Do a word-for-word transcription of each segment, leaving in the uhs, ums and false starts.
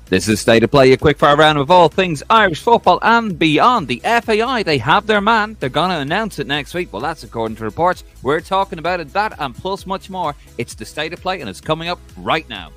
This is State of Play, a quick fire round of all things Irish football and beyond. The F A I, they have their man. They're going to announce it next week. Well, that's according to reports. We're talking about it, that and plus much more. It's the State of Play and it's coming up right now.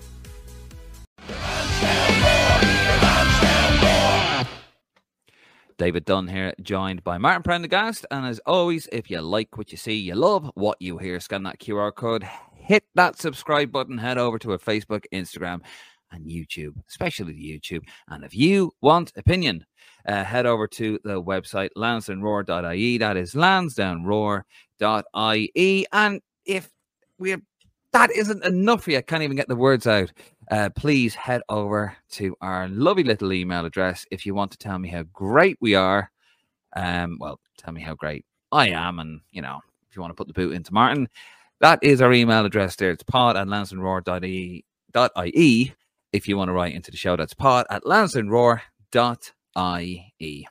David Dunn here, joined by Martin Prendergast. And as always, if you like what you see, you love what you hear, scan that Q R code, hit that subscribe button, head over to our Facebook, Instagram, and YouTube, especially the YouTube. And if you want opinion, uh, head over to the website lansdowne roar dot I E. That is lansdowne roar dot I E. And if we that isn't enough for you, I can't even get the words out, uh, please head over to our lovely little email address if you want to tell me how great we are. Um, well, tell me how great I am, and you know, if you want to put the boot into Martin, that is our email address there. It's pod at lansdowne roar dot I E. If you want to write into the show, that's pod at lansdowne roar dot I E.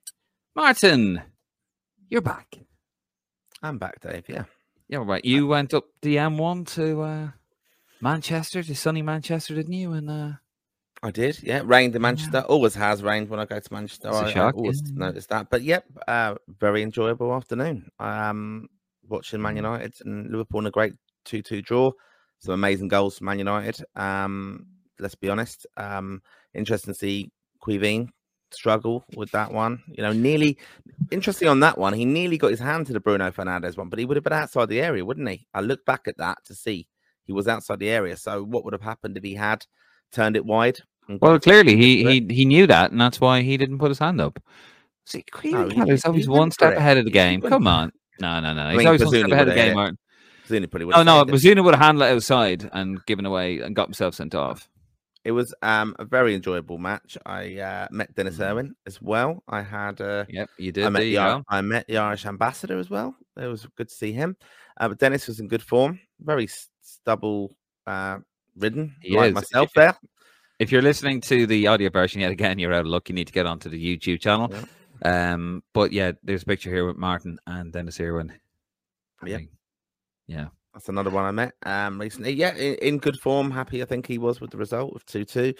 Martin, you're back. I'm back, Dave, yeah. Yeah, right. You went up the M one to uh, Manchester, to sunny Manchester, didn't you? And uh... I did, yeah. Rained in Manchester. Yeah. Always has rained when I go to Manchester. It's a I, shock, I always yeah. notice that. But, yep, uh, very enjoyable afternoon. Um, watching Man United and Liverpool in a great two two draw. Some amazing goals from Man United. Um... Let's be honest. Um, interesting to see Quiveen struggle with that one. You know, nearly interesting on that one. He nearly got his hand to the Bruno Fernandes one, but he would have been outside the area, wouldn't he? I look back at that to see he was outside the area. So what would have happened if he had turned it wide? Well, clearly he he he knew that, and that's why he didn't put his hand up. See, Quiveen no, is always one step ahead of the game. Come on, no, no, no. He's I mean, always one step ahead of the game, Martin. Oh no, Bazunu would have handled it outside and given away and got himself sent off. It was um, a very enjoyable match. I uh, met Dennis Irwin as well. I had, uh, yep, you did. I met, the, the, I met the Irish ambassador as well. It was good to see him. Uh, but Dennis was in good form, very stubble uh, ridden, he like is. myself if, there. If you're listening to the audio version yet again, you're out of luck. You need to get onto the YouTube channel. Yeah. Um, but yeah, there's a picture here with Martin and Dennis Irwin. Yeah, yeah. That's another one I met um, recently. Yeah, in, in good form. Happy, I think he was with the result of two two.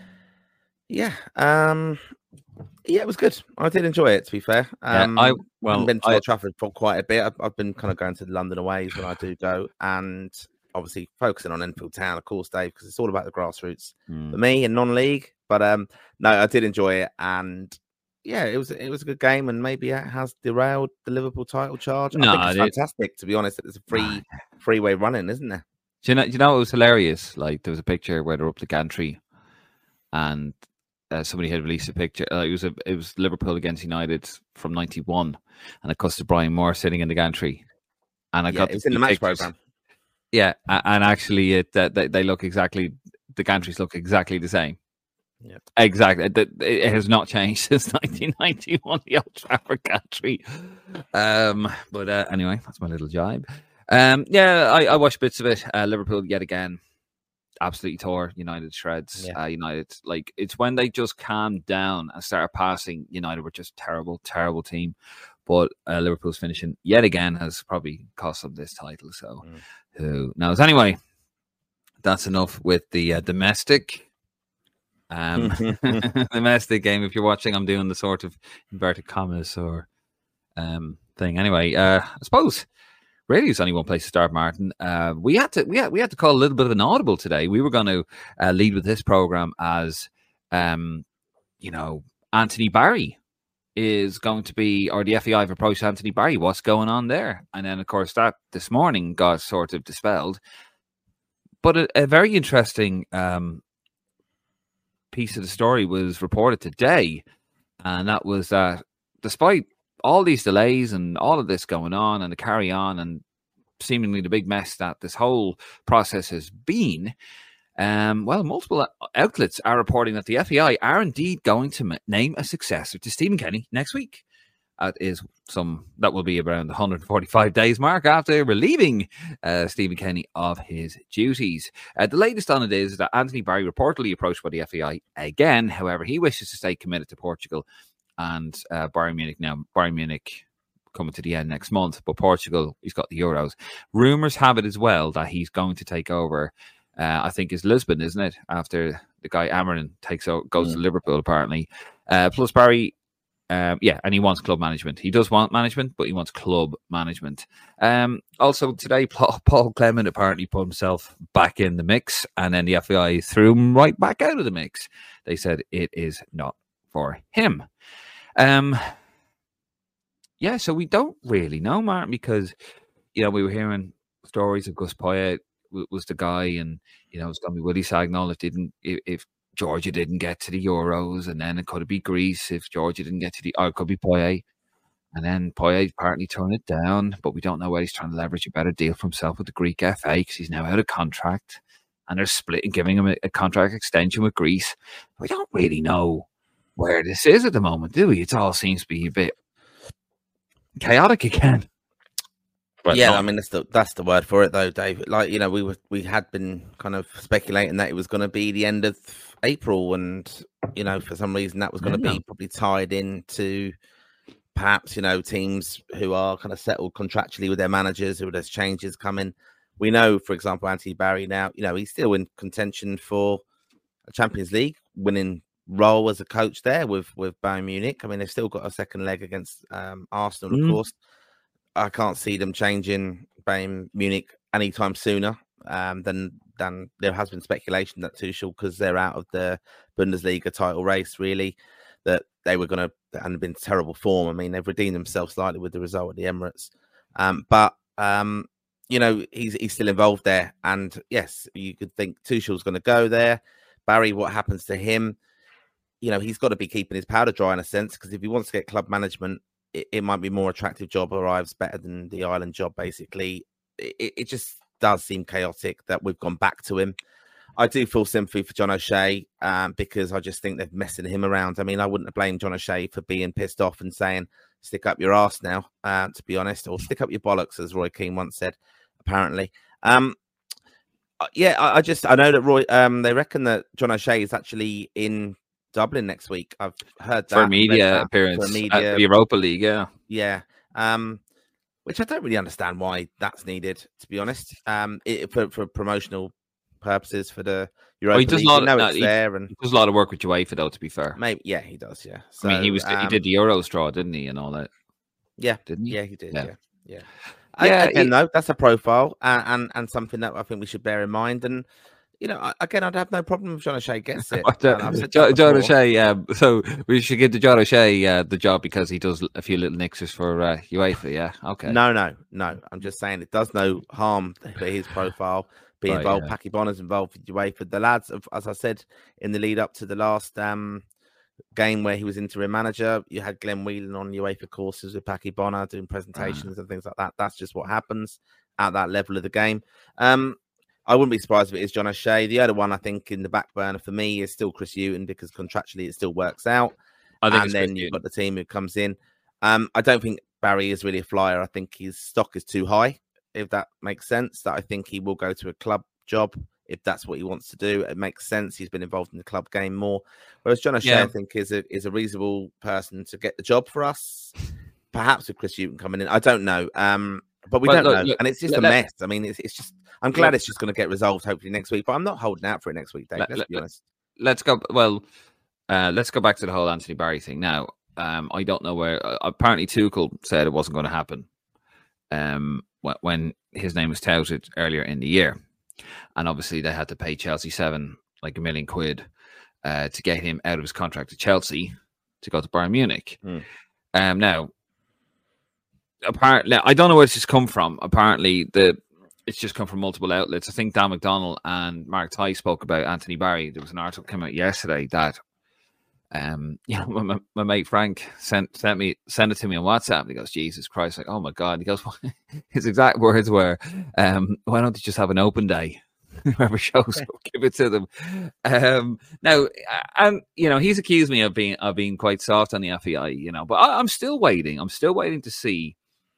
Yeah. Um, yeah, it was good. I did enjoy it, to be fair. Um, yeah, I well, I've been to Old Trafford for quite a bit. I've, I've been kind of going to the London aways when I do go, and obviously focusing on Enfield Town, of course, Dave, because it's all about the grassroots mm. for me and non-league. But um, no, I did enjoy it, and yeah, it was it was a good game, and maybe it has derailed the Liverpool title charge. No, I think it's fantastic, to be honest. It's a free freeway running, isn't there? Do you know? Do you know it was hilarious? Like there was a picture where they're up the gantry, and uh, somebody had released a picture. Uh, it was a it was Liverpool against United from ninety-one, and it cost Brian Moore sitting in the gantry, and I yeah, got it's in the match pictures. program. Yeah, and actually, it uh, they, they look exactly the gantries look exactly the same. Yeah, exactly. It has not changed since nineteen ninety-one. The Old Trafford gantry. Um, but uh, anyway, that's my little jibe. Um, yeah, I, I watched bits of it. Uh, Liverpool yet again, absolutely tore United shreds. Yeah. Uh, United, like it's when they just calmed down and started passing. United were just terrible, terrible team. But uh, Liverpool's finishing yet again has probably cost them this title. So mm. who knows? Anyway, that's enough with the uh, domestic. Um, domestic game. If you're watching, I'm doing the sort of inverted commas or um thing. Anyway, uh, I suppose really there's only one place to start, Martin. Uh, we had to we had we had to call a little bit of an audible today. We were going to uh, lead with this program as um, you know, Anthony Barry is going to be, or the F A I have approached Anthony Barry. What's going on there? And then of course that this morning got sort of dispelled. But a, a very interesting um. piece of the story was reported today, and that was that despite all these delays and all of this going on and the carry on and seemingly the big mess that this whole process has been, um, well, multiple outlets are reporting that the F A I are indeed going to name a successor to Stephen Kenny next week. That is some that will be around the one hundred forty-five days mark after relieving uh, Stephen Kenny of his duties. Uh, the latest on it is that Anthony Barry reportedly approached by the F A I again. However, he wishes to stay committed to Portugal and uh, Bayern Munich. Now, Bayern Munich coming to the end next month, but Portugal, he's got the Euros. Rumours have it as well that he's going to take over uh, I think, is Lisbon, isn't it? After the guy Amarin takes out, goes mm. to Liverpool, apparently. Uh, plus Barry, um, yeah, and he wants club management. He does want management, but he wants club management. Um, also today, Paul, Paul Clement apparently put himself back in the mix, and then the F A I threw him right back out of the mix. They said it is not for him. Um, yeah, so we don't really know, Martin, because, you know, we were hearing stories of Gus Poyet was the guy, and, you know, it's going to be Willie Sagnol if didn't if, if Georgia didn't get to the Euros, and then it could be Greece if Georgia didn't get to the, or it could be Poyet, and then Poyet apparently turned it down, but we don't know whether he's trying to leverage a better deal for himself with the Greek F A because he's now out of contract, and they're splitting, giving him a, a contract extension with Greece. We don't really know where this is at the moment, do we? It all seems to be a bit chaotic again. But yeah, not. I mean that's the that's the word for it, though, Dave. Like, you know, we were we had been kind of speculating that it was going to be the end of April, and, you know, for some reason that was going to yeah. be probably tied into perhaps, you know, teams who are kind of settled contractually with their managers, who there's changes coming. We know, for example, Anthony Barry now, you know, he's still in contention for a Champions League winning role as a coach there with with Bayern Munich. I mean, they've still got a second leg against um, Arsenal, mm. of course. I can't see them changing Bayern Munich anytime sooner um, than than there has been speculation that Tuchel, because they're out of the Bundesliga title race, really, that they were going to, and have been terrible form. I mean, they've redeemed themselves slightly with the result at the Emirates, um, but um, you know, he's he's still involved there. And yes, you could think Tuchel's going to go there. Barry, what happens to him? You know, he's got to be keeping his powder dry in a sense, because if he wants to get club management, it, it might be more attractive job, arrives better than the Ireland job, basically. It, it just does seem chaotic that we've gone back to him. I do feel sympathy for John O'Shea um, because I just think they're messing him around. I mean, I wouldn't have blamed John O'Shea for being pissed off and saying, stick up your ass now, uh, to be honest, or stick up your bollocks, as Roy Keane once said, apparently. Um, yeah, I, I just, I know that Roy, um, they reckon that John O'Shea is actually in Dublin next week. I've heard that. For a media appearance for a media, at Europa League, yeah. Yeah. Um, which I don't really understand why that's needed, to be honest. Um, it, for, for promotional purposes for the Europa oh, he does League. A lot, you know no, it's he, there, and he does a lot of work with UEFA, though, to be fair. Maybe, yeah, he does, yeah. So, I mean, he was um, he did the Euro straw, didn't he, and all that? Yeah, didn't he? Yeah, he did. Yeah, yeah. yeah. yeah I, again, he, though, that's a profile and, and and something that I think we should bear in mind. And you know, again, I'd have no problem if John O'Shea gets it. John, John O'Shea, um, so we should give the John O'Shea uh, the job because he does a few little nixes for uh, UEFA. Yeah, okay. No, no, no. I'm just saying it does no harm for his profile. Be Right, involved. yeah. Paki Bonner's involved with UEFA. The lads, have, as I said in the lead up to the last um, game where he was interim manager, you had Glenn Whelan on UEFA courses with Paki Bonner doing presentations Ah. and things like that. That's just what happens at that level of the game. Um, I wouldn't be surprised if it is John O'Shea. The other one, I think, in the back burner for me is still Chris Hughton, because contractually it still works out. I think And it's then Chris you've Hughton. got the team who comes in. Um, I don't think Barry is really a flyer. I think his stock is too high, if that makes sense. That I think he will go to a club job if that's what he wants to do. It makes sense. He's been involved in the club game more. Whereas John O'Shea, Yeah. I think, is a is a reasonable person to get the job for us. Perhaps with Chris Hughton coming in, I don't know. Um, but we Well, don't look, know, look, and it's just let- a let- mess. I mean, it's it's just. I'm glad it's just going to get resolved hopefully next week. But I'm not holding out for it next week, Dave. Let- Let's let- be let- honest. Let's go. Well, uh, let's go back to the whole Anthony Barry thing now. Um, I don't know where. Uh, apparently, Tuchel said it wasn't going to happen. Um, when, when his name was touted earlier in the year, and obviously they had to pay Chelsea seven, like a million quid, uh, to get him out of his contract to Chelsea to go to Bayern Munich. Hmm. Um, now, apparently, I don't know where it's just come from. Apparently, the it's just come from multiple outlets. I think Dan McDonnell and Mark Ty spoke about Anthony Barry. There was an article came out yesterday that, um, you know, my, my mate Frank sent sent me sent it to me on WhatsApp. And he goes, "Jesus Christ!" Like, oh my God. He goes, his exact words were, um, "Why don't you just have an open day? Whoever shows up, give it to them." Um, now, and you know, he's accused me of being of being quite soft on the F A I. You know, but I, I'm still waiting. I'm still waiting to see.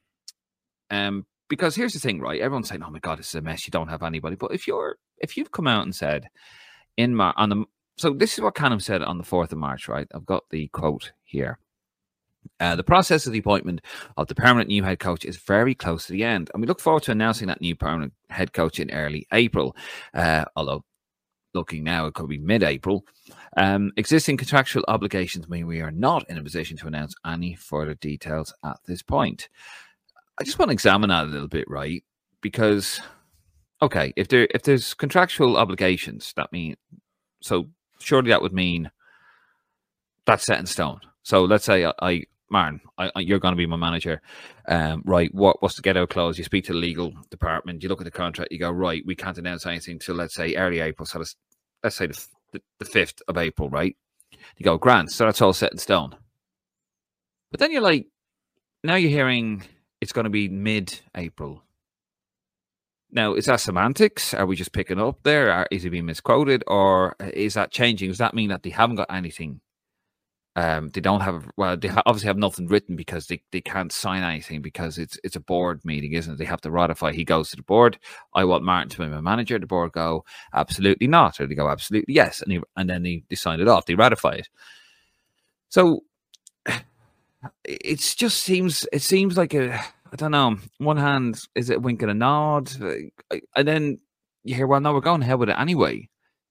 Um, because here's the thing, right? Everyone's saying, "Oh my God, this is a mess. You don't have anybody." But if you're, if you've come out and said, in Mar- on the, so this is what Canham said on the fourth of March, right? I've got the quote here. Uh, the process of the appointment of the permanent new head coach is very close to the end, and we look forward to announcing that new permanent head coach in early April. Uh, although, looking now, it could be mid-April. Um, existing contractual obligations mean we are not in a position to announce any further details at this point. I just want to examine that a little bit, right? Because, okay, if there if there's contractual obligations, that mean so surely that would mean that's set in stone. So let's say I. I Martin, I, I, you're going to be my manager, um, right? What, what's the get out clause? You speak to the legal department, you look at the contract, you go, right, we can't announce anything till, let's say, early April. So let's, let's say the, the, the fifth of April, right? You go, grand, so that's all set in stone. But then you're like, now you're hearing it's going to be mid-April. Now, is that semantics? Are we just picking up there? Are, is it being misquoted? Or is that changing? Does that mean that they haven't got anything? Um, they don't have, well, they ha- obviously have nothing written because they, they can't sign anything because it's it's a board meeting, isn't it? They have to ratify. He goes to the board. I want Martin to be my manager. The board go, absolutely not. Or they go, absolutely yes. And, he, and then they, they sign it off. They ratify it. So it just seems, it seems like a, I don't know, one hand, is it a wink and a nod? And then you hear, well, no, we're going ahead with it anyway.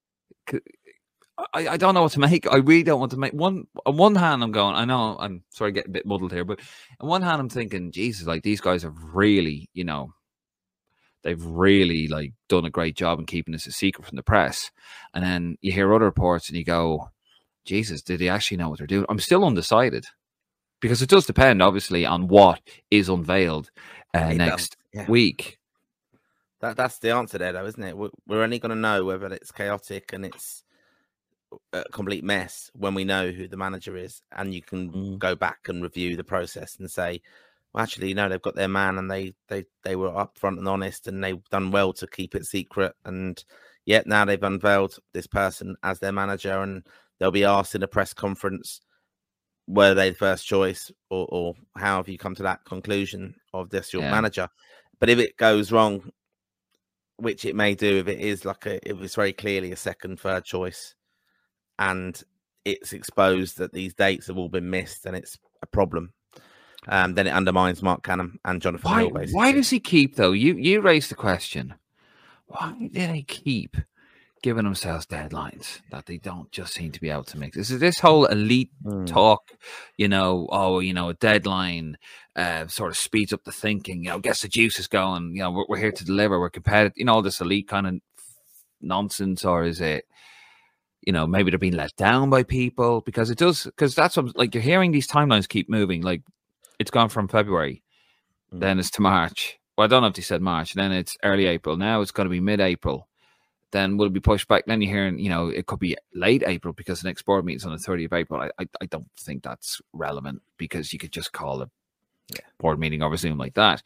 I, I don't know what to make. I really don't want to make one. On one hand, I'm going, I know, I'm sorry, getting a bit muddled here, but on one hand, I'm thinking, Jesus, like these guys have really, you know, they've really like done a great job in keeping this a secret from the press. And then you hear other reports and you go, Jesus, did they actually know what they're doing? I'm still undecided because it does depend, obviously, on what is unveiled uh, next yeah. week. That That's the answer there, though, isn't it? We're only going to know whether it's chaotic and it's a complete mess when we know who the manager is, and you can mm. go back and review the process and say, well, actually, you know, they've got their man and they they they were upfront and honest and they've done well to keep it secret, and yet now they've unveiled this person as their manager, and they'll be asked in a press conference, were they the first choice, or, or how have you come to that conclusion of this your yeah. manager? But if it goes wrong, which it may do, if it is like a if it's very clearly a second, third choice, and it's exposed that these dates have all been missed and it's a problem, um, then it undermines Mark Canham and Jonathan why, Hill, basically. Why does he keep, though? You you raised the question. Why do they keep giving themselves deadlines that they don't just seem to be able to make? This is this whole elite mm. talk, you know, oh, you know, a deadline uh, sort of speeds up the thinking, you know, gets the juices going, you know, we're, we're here to deliver, we're competitive, you know, all this elite kind of nonsense, or is it, you know, maybe they're being let down by people? Because it does, because that's what, like, you're hearing these timelines keep moving. Like, it's gone from February, mm. then it's to March. Well, I don't know if they said March, then it's early April. Now it's going to be mid-April. Then will it be pushed back? Then you're hearing, you know, it could be late April because the next board meeting's on the thirtieth of April. I, I, I don't think that's relevant because you could just call a yeah. board meeting over Zoom like that.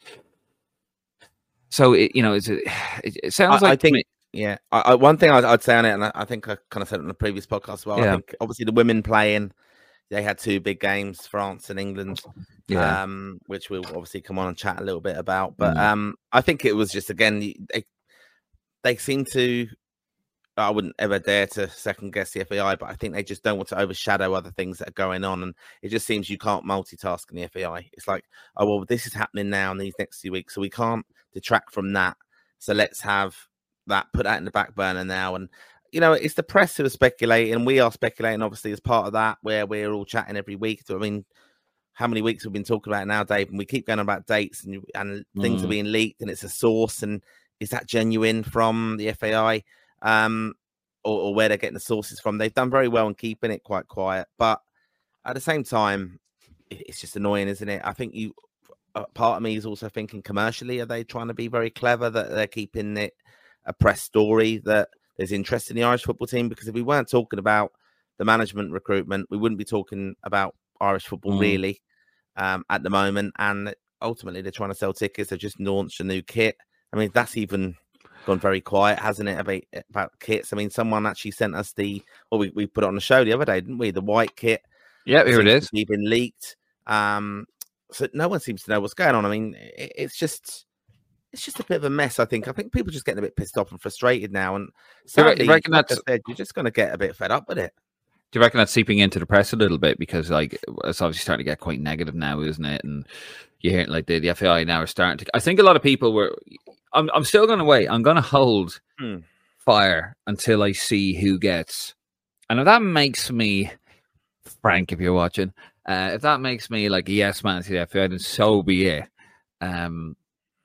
So, it, you know, it's, it, it sounds I, like... I think... Yeah, I, I, one thing I'd, I'd say on it, and I, I think I kind of said it in the previous podcast as well. Yeah. I think obviously the women playing, they had two big games, France and England, yeah. um, which we'll obviously come on and chat a little bit about. But mm. um, I think it was just, again, they, they seem to, I wouldn't ever dare to second guess the F A I, but I think they just don't want to overshadow other things that are going on. And it just seems you can't multitask in the F A I. It's like, oh, well, this is happening now in these next few weeks, so we can't detract from that. So let's have that, put that in the back burner now. And, you know, it's the press who are speculating, and we are speculating, obviously, as part of that, where we're all chatting every week. I mean, how many weeks we've been talking about it now, Dave? And we keep going on about dates and, and mm. things are being leaked, and it's a source. And is that genuine from the F A I, um, or, or where they're getting the sources from? They've done very well in keeping it quite quiet. But at the same time, it's just annoying, isn't it? I think you, uh, part of me is also thinking commercially, are they trying to be very clever that they're keeping it a press story that there's interest in the Irish football team? Because if we weren't talking about the management recruitment, we wouldn't be talking about Irish football mm. really um, at the moment. And ultimately, they're trying to sell tickets. They've just launched a new kit. I mean, that's even gone very quiet, hasn't it, about, about kits? I mean, someone actually sent us the, well, we, we put it on the show the other day, didn't we? The white kit. Yeah, here it is. It's been leaked. Um, so no one seems to know what's going on. I mean, it, it's just... It's just a bit of a mess, I think. I think people are just getting a bit pissed off and frustrated now. And sadly, like I said, you're just going to get a bit fed up with it. Do you reckon that's seeping into the press a little bit? Because like it's obviously starting to get quite negative now, isn't it? And you hear like the, the F A I now are starting to. I think a lot of people were. I'm I'm still going to wait. I'm going to hold hmm. fire until I see who gets. And if that makes me, Frank, if you're watching, uh, if that makes me like a yes man to the F A I, then so be it. Um,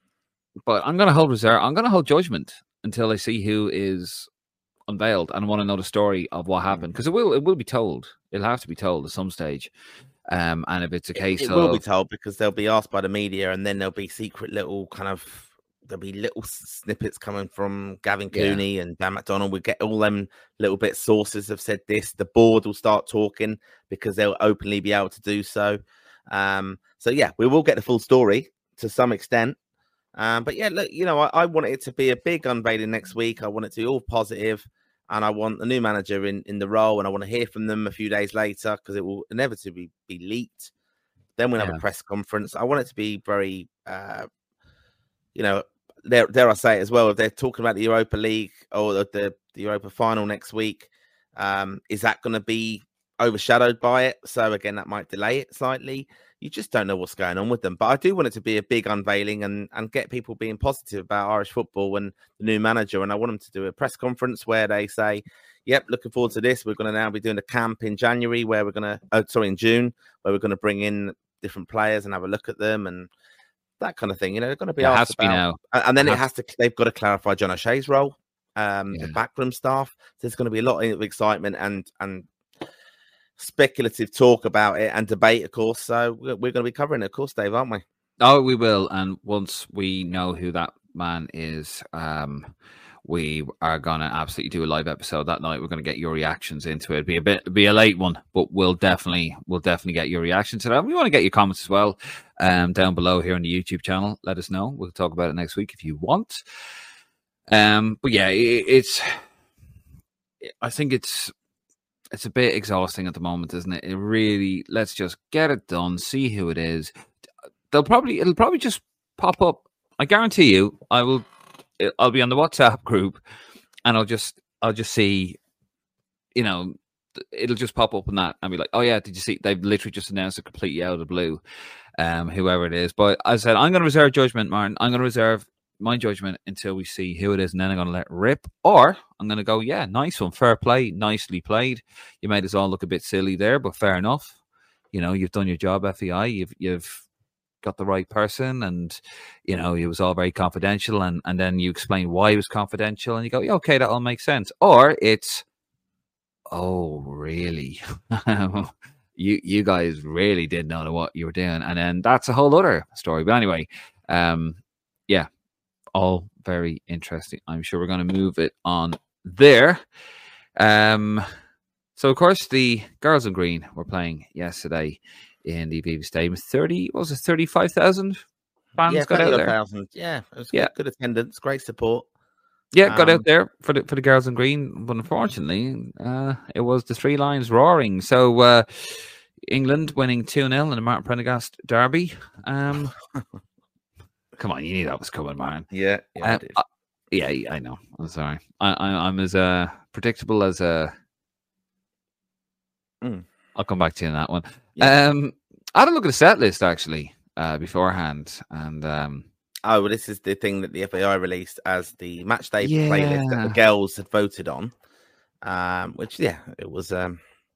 but I'm going to hold reserve. I'm going to hold judgment until I see who is unveiled, and I want to know the story of what happened, because it will it will be told. It'll have to be told at some stage. Um, and if it's a case, it, it of, will be told, because they'll be asked by the media, and then there'll be secret little kind of there'll be little snippets coming from Gavin Cooney yeah. and Dan McDonald. We get all them little bit sources have said this. The board will start talking because they'll openly be able to do so. Um, so yeah, we will get the full story to some extent. Um, but yeah, look, you know, I, I want it to be a big unveiling next week. I want it to be all positive, and I want a new manager in, in the role, and I want to hear from them a few days later, because it will inevitably be leaked. Then we'll yeah. have a press conference. I want it to be very, uh, you know, dare, dare I say it as well, if they're talking about the Europa League or the, the, the Europa final next week, um, is that going to be overshadowed by it? So again, that might delay it slightly. You just don't know what's going on with them. But I do want it to be a big unveiling and, and get people being positive about Irish football and the new manager. And I want them to do a press conference where they say, yep, looking forward to this. We're going to now be doing a camp in January where we're going to, oh, sorry, in June, where we're going to bring in different players and have a look at them and that kind of thing. You know, they're going to be it asked has to about. Be now. And then it it has to, they've got to clarify John O'Shea's role, um, yeah. the backroom staff. So there's going to be a lot of excitement and, and, speculative talk about it and debate, of course. So we're going to be covering it, of course, Dave, aren't we? Oh, we will. And once we know who that man is, um, we are going to absolutely do a live episode that night. We're going to get your reactions into it. It'll be a bit, be a late one, but we'll definitely, we'll definitely get your reaction to that. We want to get your comments as well, um, down below here on the YouTube channel. Let us know. We'll talk about it next week if you want. Um, but yeah, it, it's, I think it's, It's a bit exhausting at the moment, isn't it? It really, let's just get it done, see who it is. They'll probably, it'll probably just pop up. I guarantee you, I will, I'll be on the WhatsApp group and I'll just, I'll just see, you know, it'll just pop up on that and be like, oh yeah, did you see? They've literally just announced it completely out of the blue, um, whoever it is. But as I said, I'm going to reserve judgment, Martin. I'm going to reserve my judgment until we see who it is, and then I'm going to let it rip. Or I'm going to go, yeah, nice one, fair play, nicely played. You made us all look a bit silly there, but fair enough. You know, you've done your job, F A I. You've you've got the right person, and you know it was all very confidential. And and then you explain why it was confidential, and you go, yeah, okay, that all makes sense. Or it's, oh, really? you you guys really did know what you were doing, and then that's a whole other story. But anyway, um, yeah. All very interesting. I'm sure we're going to move it on there. Um, so, of course, the girls in green were playing yesterday in the Aviva Stadium. thirty, what was it, thirty-five thousand fans yeah, got out there? thousand. Yeah, it was yeah. good attendance, great support. Yeah, got um, out there for the for the girls in green, but unfortunately, uh, it was the three lions roaring. So, uh, England winning two nil in the Martin Prendergast derby. Um Come on, you knew that was coming, man. Yeah, yeah, uh, I uh, yeah, I know. I'm sorry. I, I, I'm as uh, predictable as a. Uh... Mm. I'll come back to you on that one. Yeah. Um, I had a look at the set list actually uh, beforehand, and um, oh, well, this is the thing that the F A I released as the match day yeah. playlist that the girls had voted on. Um, which yeah, it was. Um,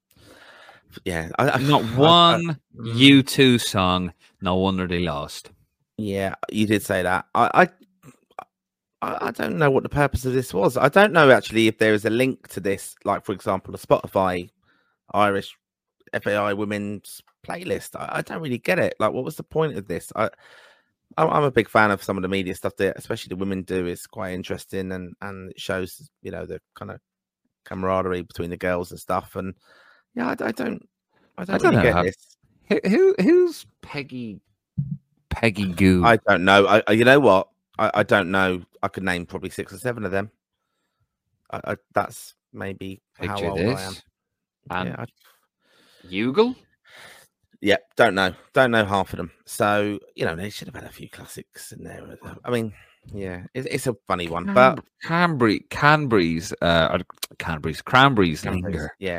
yeah, I, I, not one I, I, U two song. No wonder they lost. Yeah, you did say that. I, I, I don't know what the purpose of this was. I don't know actually if there is a link to this, like for example, a Spotify Irish F A I women's playlist. I, I don't really get it. Like, what was the point of this? I, I'm a big fan of some of the media stuff that, especially the women do. It's quite interesting and and it shows, you know, the kind of camaraderie between the girls and stuff. And yeah, I, I don't, I don't, I don't really get how, this. Who, who's Peggy? Peggy Goo. I don't know. I, you know what? I, I don't know. I could name probably six or seven of them. I, I, that's maybe Picture how old this. I am. And yeah, I, Ugle? Yeah, don't know. Don't know half of them. So, you know, they should have had a few classics in there. I mean, yeah, it, it's a funny one. Can, but Canbury, Canbury's, uh, Canbury's, Cranberries linger. Yeah.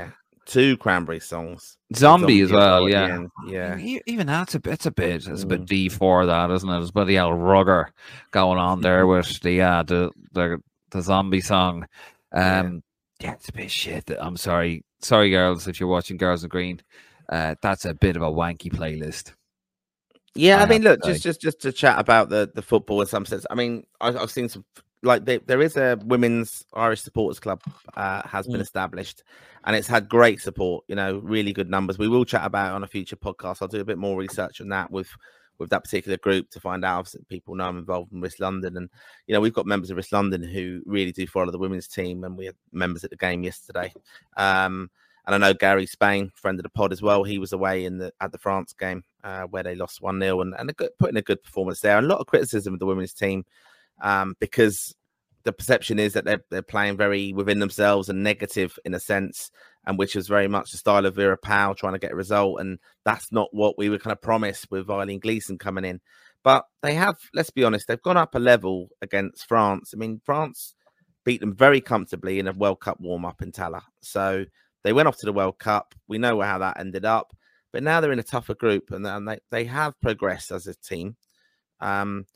two Cranberry songs. Zombie, Zombie as well, well yeah. Yeah. I mean, even that's a bit, it's a bit, it's a bit D for that, isn't it? There's bloody old rugger going on there with the, uh, the, the, the Zombie song. Um, yeah. yeah, it's a bit shit. I'm sorry. Sorry, girls, if you're watching Girls in Green. Uh, that's a bit of a wanky playlist. Yeah, I, I mean, look, just just just to chat about the, the football in some sense. I mean, I, I've seen some, like, there, there is a women's Irish supporters club uh, has been mm. established, and it's had great support, you know, really good numbers. We will chat about it on a future podcast. I'll do a bit more research on that with, with that particular group to find out if people know I'm involved in West London. And, you know, we've got members of West London who really do follow the women's team, and we had members at the game yesterday. Um, And I know Gary Spain, friend of the pod as well. He was away in the at the France game uh, where they lost one nil and, and a good, put in a good performance there. And a lot of criticism of the women's team um, because the perception is that they're, they're playing very within themselves and negative in a sense, and which is very much the style of Vera Pauw trying to get a result. And that's not what we were kind of promised with Eileen Gleeson coming in. But they have, let's be honest, they've gone up a level against France. I mean, France beat them very comfortably in a World Cup warm-up in Tallaght. So they went off to the World Cup. We know how that ended up. But now they're in a tougher group, and, and they, they have progressed as a team. Um,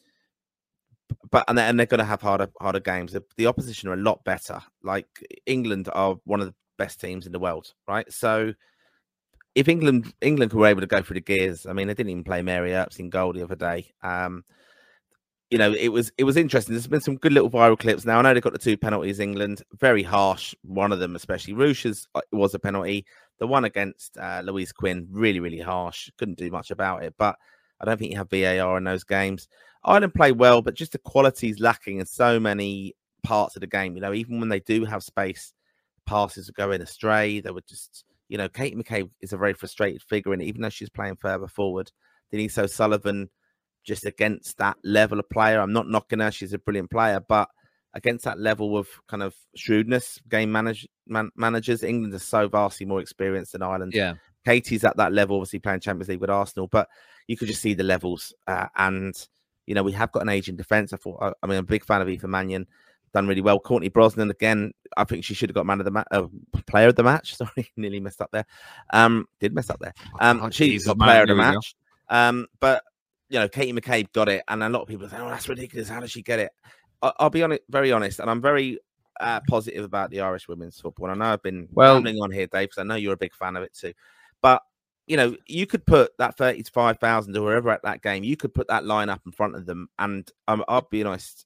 but and they're, and they're going to have harder harder games. The, the opposition are a lot better. Like, England are one of the best teams in the world, right? So if England England were able to go through the gears, I mean, they didn't even play Mary Earps in goal the other day. Um, you know, it was it was interesting. There's been some good little viral clips. Now, I know they've got the two penalties, England. Very harsh, one of them, especially. Ruch's was a penalty. The one against uh, Louise Quinn, really, really harsh. Couldn't do much about it. But I don't think you have V A R in those games. Ireland play well, but just the quality is lacking in so many parts of the game. You know, even when they do have space, passes are going astray. They would just, you know, Katie McCabe is a very frustrated figure, and even though she's playing further forward, Denise O'Sullivan, just against that level of player, I'm not knocking her, she's a brilliant player, but against that level of kind of shrewdness, game manage, man, managers, England is so vastly more experienced than Ireland. Yeah, Katie's at that level, obviously playing Champions League with Arsenal, but you could just see the levels. Uh, and, you know, we have got an aging defence. I thought, I, I mean, I'm a big fan of Aoife Mannion, done really well. Courtney Brosnan, again, I think she should have got man of the match, uh, player of the match. Sorry, nearly messed up there. Um, did mess up there. Um, oh, she's got player of the match. Um, but, you know, Katie McCabe got it, and a lot of people say, "Oh, that's ridiculous. How did she get it?" I, I'll be honest, very honest, and I'm very uh, positive about the Irish women's football. And I know I've been well, rambling on here, Dave, because I know you're a big fan of it too. But you know, you could put that thirty to five thousand or wherever at that game, you could put that line up in front of them, and um, I'll be honest,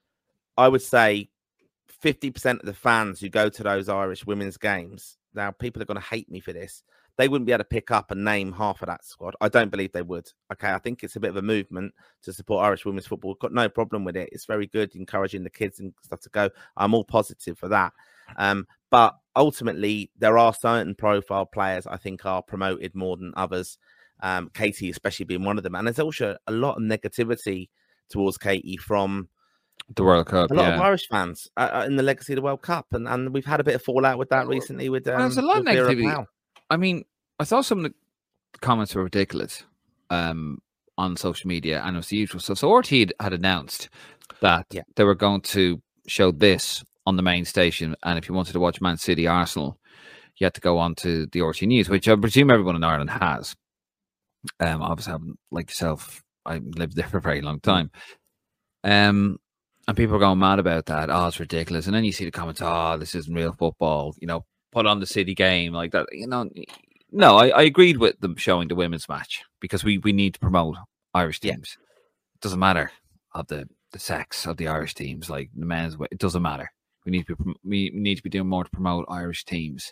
I would say fifty percent of the fans who go to those Irish women's games, now people are going to hate me for this, they wouldn't be able to pick up and name half of that squad. I don't believe they would. Okay, I think it's a bit of a movement to support Irish women's football. I've got no problem with it. It's very good, encouraging the kids and stuff to go. I'm all positive for that. Um, but ultimately, there are certain profile players I think are promoted more than others. Um, Katie especially being one of them. And there's also a lot of negativity towards Katie from the World Cup. A lot yeah. of Irish fans uh, in the legacy of the World Cup. And, and we've had a bit of fallout with that recently with, um, well, there's a lot of negativity. I I mean, I saw some of the comments were ridiculous um, on social media, and it was the usual stuff. So R T E had announced that yeah. they were going to show this on the main station, and if you wanted to watch Man City Arsenal, you had to go on to the R T E News, which I presume everyone in Ireland has. Um, obviously, I haven't, like yourself, I lived there for a very long time. Um, and people are going mad about that. Oh, it's ridiculous. And then you see the comments, oh, this isn't real football. You know, put on the City game like that. You know, no, I, I agreed with them showing the women's match because we, we need to promote Irish teams. Yeah. It doesn't matter of the, the sex of the Irish teams, like the men's. It doesn't matter. We need to be we need to be doing more to promote Irish teams.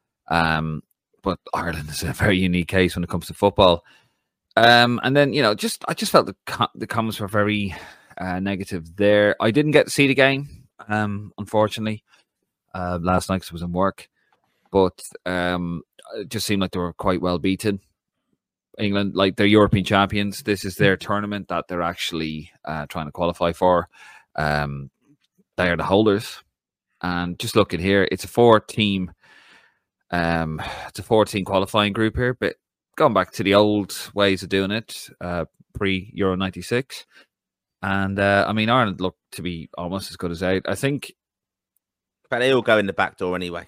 Um, but Ireland is a very unique case when it comes to football. Um, and then you know, just I just felt the co- the comments were very uh, negative there. I didn't get to see the game, um, unfortunately, uh, last night because I was in work. But um, it just seemed like they were quite well beaten. England, like they're European champions. This is their tournament that they're actually uh, trying to qualify for. Um, they are the holders. And just looking here, it's a four-team, um, it's a four-team qualifying group here. But going back to the old ways of doing it, uh, pre-Euro ninety-six, and uh, I mean Ireland looked to be almost as good as out. I think, but they all go in the back door anyway.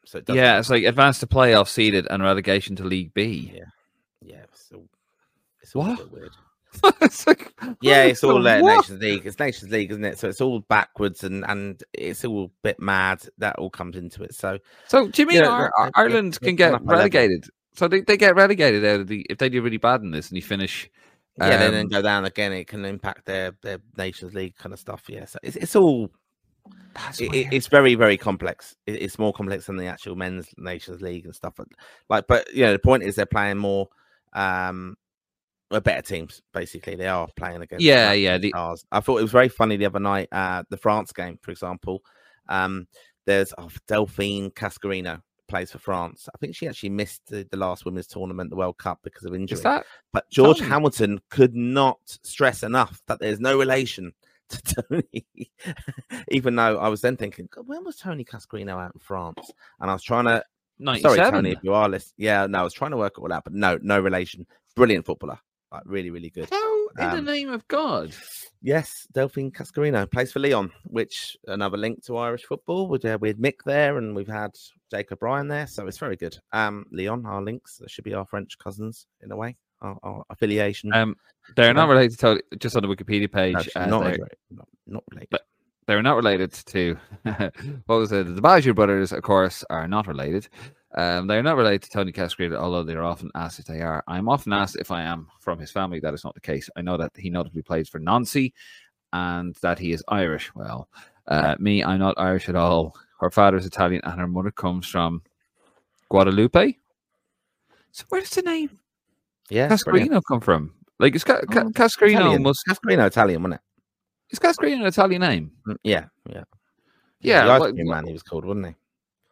So it yeah, it's like advance to playoff seeded and relegation to League B. Yeah, yeah. It's all, it's all what? a bit weird. It's like, yeah, it's all uh, what? Nations League. It's Nations League, isn't it? So it's all backwards and and it's all a bit mad. That all comes into it. So, so do you mean you know, Ar- they're- Ireland they're can gone get up a level. relegated? So they, they get relegated out of the if they do really bad in this and you finish. Yeah, they then um, go down again. It can impact their their Nations League kind of stuff. Yeah, so it's it's all. That's It, weird. it's very very complex. It, it's more complex than the actual men's Nations League and stuff. Like, but you know, the point is they're playing more. Um, Well, better teams, basically. They are playing against. Yeah, yeah. The... stars. I thought it was very funny the other night. Uh, the France game, for example. Um, there's oh, Delphine Cascarino plays for France. I think she actually missed the, the last women's tournament, the World Cup, because of injury. Is that... But George Tony? Hamilton could not stress enough that there's no relation to Tony. Even though I was then thinking, God, when was Tony Cascarino out in France? And I was trying to. ninety-seven? Sorry, Tony, if you are listening. Yeah, no, I was trying to work it all out, but no, no relation. Brilliant footballer. Like, really, really good. How in Um, the name of God? Yes, Delphine Cascarino plays for Lyon, which another link to Irish football. We had, we had Mick there, and we've had Jacob Ryan there, so it's very good. Um, Lyon, our links, that should be our French cousins in a way, our, our affiliation. Um, they're Yeah. not related to just on the Wikipedia page. No, she's uh, not, they're, related, not, not related. But- they're not related to what was it? The Baggio brothers, of course, are not related. Um, they're not related to Tony Cascarino, although they're often asked if they are. I'm often asked if I am from his family. That is not the case. I know that he notably plays for Nancy and that he is Irish. Well, uh, me, I'm not Irish at all. Her father is Italian and her mother comes from Guadalupe. So where does the name Yeah, Cascarino come from? Like, is Ca- Ca- Oh, Cascarino Italian. must Cascarino Italian, wasn't it? is Cascarino an Italian name? Mm, Yeah, yeah, Yeah, The ice what- cream man, he was called, wasn't he?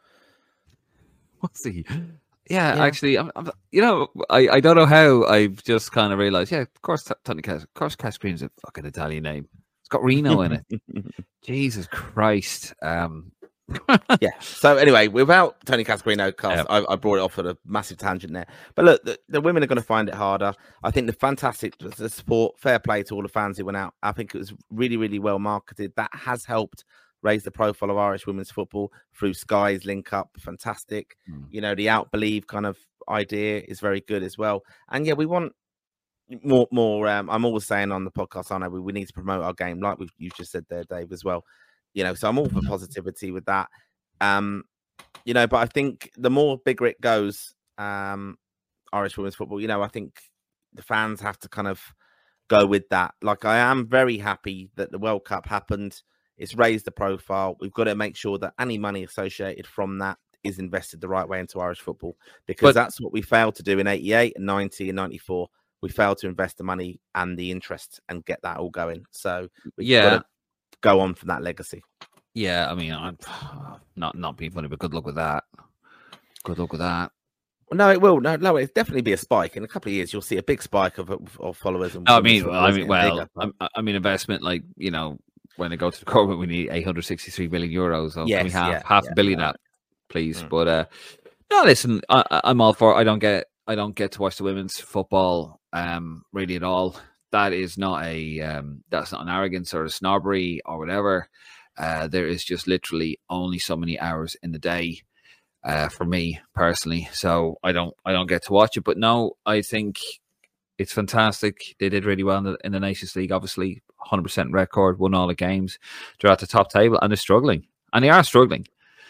What's he? Yeah, Yeah. actually, I'm, I'm, you know, I, I don't know how I've just kind of realized. Yeah, of course, T- Tony Cas, of course, Cascarino's a fucking Italian name. It's got Reno in it. Jesus Christ. Um, Yeah. So anyway, without Tony Cascarino, cast, Yeah. I, I brought it off at a massive tangent there. But look, the, the women are going to find it harder. I think the fantastic the support, fair play to all the fans who went out. I think it was really, really well marketed. That has helped raise the profile of Irish women's football through Sky's link up. Fantastic. Mm. You know, the out believe kind of idea is very good as well. And yeah, we want more, more. Um, I'm always saying on the podcast, I know we, we need to promote our game, like we've, you've just said there, Dave, as well. You know, so I'm all for positivity with that. Um, you know, but I think the more bigger it goes, um, Irish women's football, you know, I think the fans have to kind of go with that. Like, I am very happy that the World Cup happened. It's raised the profile. We've got to make sure that any money associated from that is invested the right way into Irish football, because But- that's what we failed to do in eighty-eight and ninety and ninety-four. We failed to invest the money and the interest and get that all going. So we've Yeah. got to go on from that legacy. yeah, I mean, I'm not not being funny, but good luck with that. Good luck with that. No, it will. No, no, it'll definitely be a spike. In a couple of years, you'll see a big spike of of, of followers. And No, I women's mean, football I is mean, getting well, bigger, but- I, I mean, investment like you know, when they go to the corporate, we need eight hundred sixty-three million euros. So can we Yes, have yeah, half yeah, a billion yeah. that, please. Mm. But uh, no, listen, I, I- I'm all for. I don't get. I don't get to watch the women's football um really at all. That is not a um that's not an arrogance or a snobbery or whatever. Uh, there is just literally only so many hours in the day uh, for me personally, so I don't I don't get to watch it. But no, I think it's fantastic. They did really well in the, in the Nations League. Obviously, one hundred percent record, won all the games. They're at the top table and they're struggling, and they are struggling.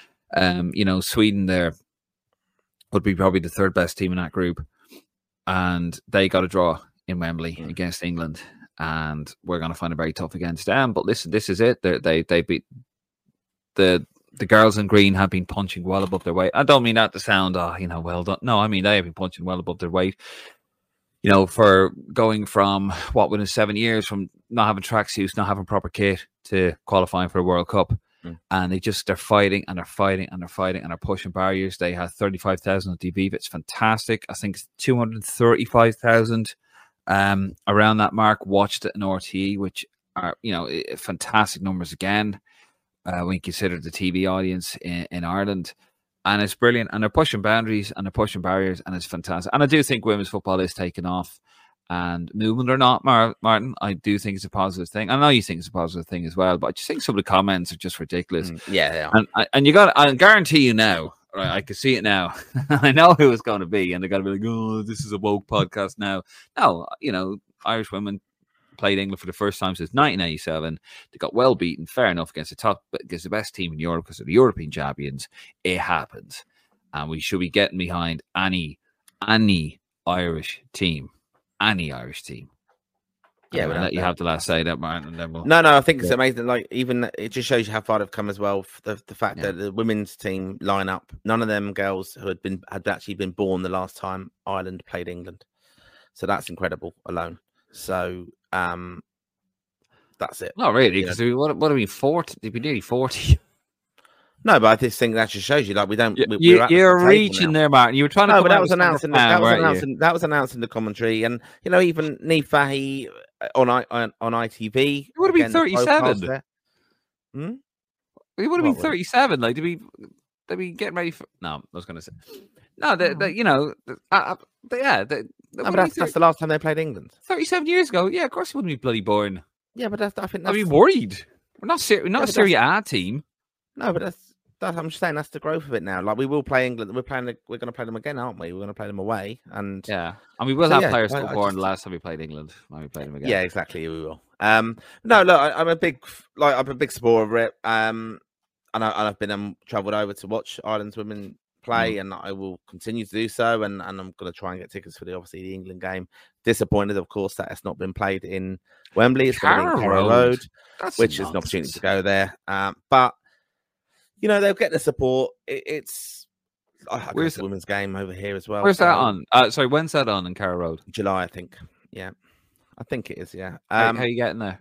Um, you know, Sweden there would be probably the third best team in that group, and they got a draw in Wembley Mm. against England. And we're going to find it very tough against them. But listen, this is it. They're, they they beat the the girls in green have been punching well above their weight. I don't mean that to sound, oh, you know, well done. No, I mean they have been punching well above their weight. You know, for going from what within seven years from not having tracksuits, not having proper kit, to qualifying for a World Cup, Mm. and they just they're fighting and they're fighting and they're fighting and they're pushing barriers. They had thirty-five thousand on T V. It's fantastic. I think two hundred thirty-five thousand. Um, around that mark, watched it in R T E, which are you know i- fantastic numbers again uh, when you consider the T V audience in, in Ireland, and it's brilliant. And they're pushing boundaries and they're pushing barriers, and it's fantastic. And I do think women's football is taking off, and movement or not, Mar- Martin, I do think it's a positive thing. I know you think it's a positive thing as well, but I just think some of the comments are just ridiculous. Mm, yeah, yeah. And and you got, I guarantee you now, right, I can see it now. I know who it's going to be, and they're going to be like, "Oh, this is a woke podcast now." No, you know, Irish women played England for the first time since nineteen eighty-seven. They got well beaten, fair enough, against the top, against the best team in Europe because of the European champions. It happens, and we should be getting behind any any Irish team, any Irish team. Yeah, we'll let you have the last say that, Martin, and then we'll. No, no, I think it's amazing. Like, even it just shows you how far they've come as well. The the fact Yeah. that the women's team line up, none of them girls who had been had actually been born the last time Ireland played England. So that's incredible alone. So um, that's it. Not really, because what what are we forty? They'd be nearly forty. No, but I just think that just shows you, like, we don't. We, you, we're you're reaching now. there, Martin. You were trying to. No, come but that out was announced. In the, fan, that was announced. you? In, that was announced in the commentary, and you know, even Niamh Fahey on I on, on I T V. It would have been thirty-seven. Hmm? It would have been thirty-seven. Like, to be, they'd be getting ready for. No, I was going to say. No, they, they, you know, uh, they, yeah. They, they no, but that's, that's the last time they played England. Thirty-seven years ago. Yeah, of course, he wouldn't be bloody born. Yeah, but that's, I think that's, I'd be worried. We're not ser- we're not yeah, a Serie A team. No, but that's. That, I'm just saying that's the growth of it now. Like, we will play England. We're playing. We're going to play them again, aren't we? We're going to play them away, and yeah, and we will so, have yeah, players that were born just... the last time we played England. When we played them again. Yeah, exactly. We will. Um, no, look, I, I'm a big like I'm a big supporter of it. Um, and, I, and I've been um, travelled over to watch Ireland's women play, mm. and I will continue to do so. And, and I'm going to try and get tickets for the obviously the England game. Disappointed, of course, that it's not been played in Wembley. It's going to be in Carrow Road, Road which nonsense. is an opportunity to go there. Um, but. You know, they'll get the support. It, it's I where's the women's game over here as well. Where's so, that on? Uh, sorry, when's that on in Carrow Road? July, I think. Yeah, I think it is. Yeah. Um, how, how are you getting there?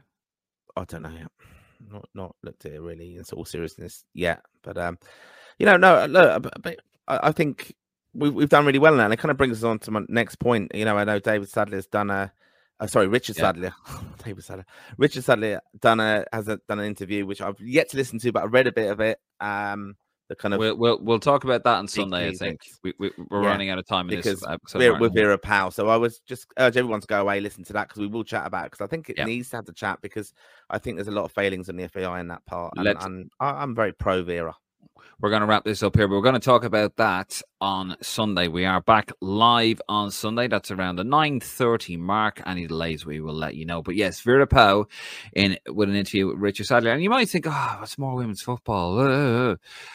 I don't know yet. Not not looked at it really in all seriousness yet. But um, you know, no, look, I, I think we've we've done really well now. And it kind of brings us on to my next point. You know, I know David Sadler has done a. Uh, sorry, Richard yeah. Sadler. David Sadler. Richard Sadler done a has a, done an interview which I've yet to listen to, but I read a bit of it. Um, the kind of we'll we'll, we'll talk about that on Sunday. I think we, we we're yeah, running out of time in because this episode. We're, we're Vera Powell, so I was just urge everyone to go away, listen to that because we will chat about it because I think it yeah. needs to have the chat because I think there's a lot of failings on the F A I in that part, and, and I'm very pro Vera. We're going to wrap this up here, but we're going to talk about that on Sunday. We are back live on Sunday. That's around the nine thirty mark. Any delays, we will let you know. But yes, Vera Pauw in with an interview with Richard Sadler. And you might think, oh, it's more women's football.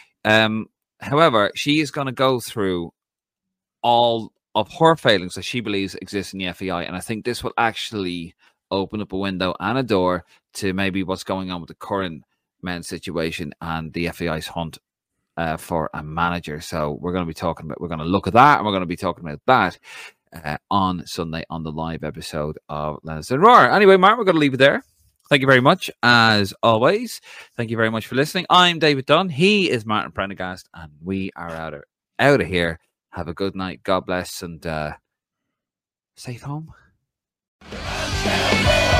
Um, however, she is going to go through all of her failings that she believes exist in the F A I. And I think this will actually open up a window and a door to maybe what's going on with the current men's situation and the F A I's hunt Uh, for a manager. So we're going to be talking about, we're going to look at that, and we're going to be talking about that uh, on Sunday on the live episode of Lennox and Roar. Anyway, Mark, we're going to leave it there. Thank you very much, as always. Thank you very much for listening. I'm David Dunn. He is Martin Prendergast, and we are out of, out of here. Have a good night. God bless, and uh, safe home.